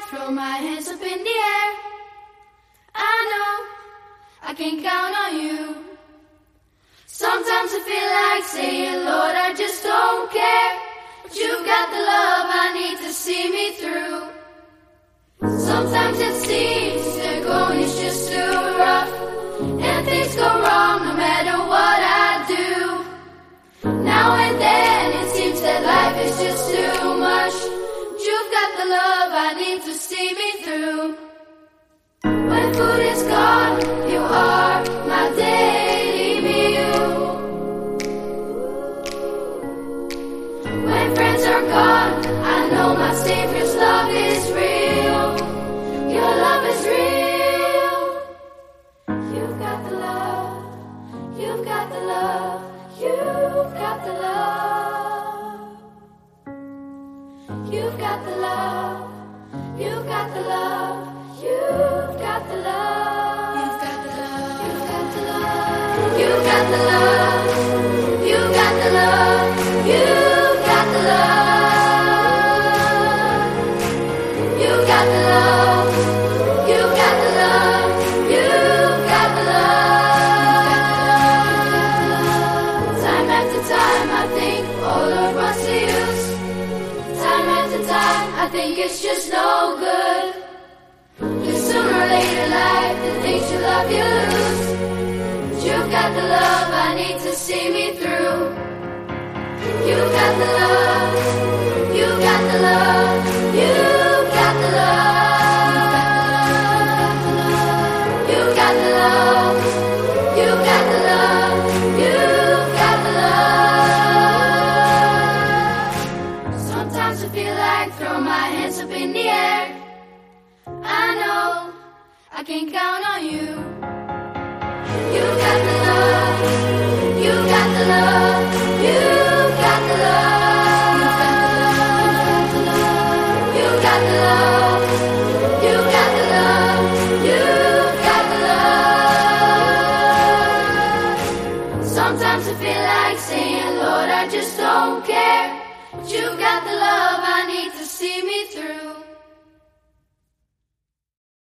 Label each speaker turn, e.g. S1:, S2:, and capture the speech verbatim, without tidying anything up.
S1: throw my hands up in the air. I know I can count on you. Sometimes I feel like saying, Lord, I just don't care. But you've got the love I need to see me through. Sometimes it seems the going is just too rough, and things go wrong no matter what I do. Now and then it seems that life is just too much. But you've got the love I need to see me through. When food is gone, you are my daily meal. When friends are gone, I know my Savior's love is real. Your love is real. You've got the love. You've got the love. You've got the love. You've got the love. You've got the love. You've got the love. You've got the love. You've got the love. You've got the love. You've got the love. You've got the love. You've got the love. You've got the love. Time after time I think, oh Lord, what's the use? Time after time I think it's just no good. Sooner or later, life, the things you love, you lose. But you've got the love I need to see me through. You've got the love. You've got the love. You've got the love. You've got the love. You've got the love. You've got the love. Sometimes I feel like throwing my hands up in the air. I know I can count on you. You've got the love. You've got the love. You've got the love. You've got the love. You've got the love. You've got the love. Sometimes I feel like saying, Lord, I just don't care. But you've got the love I need to see me through.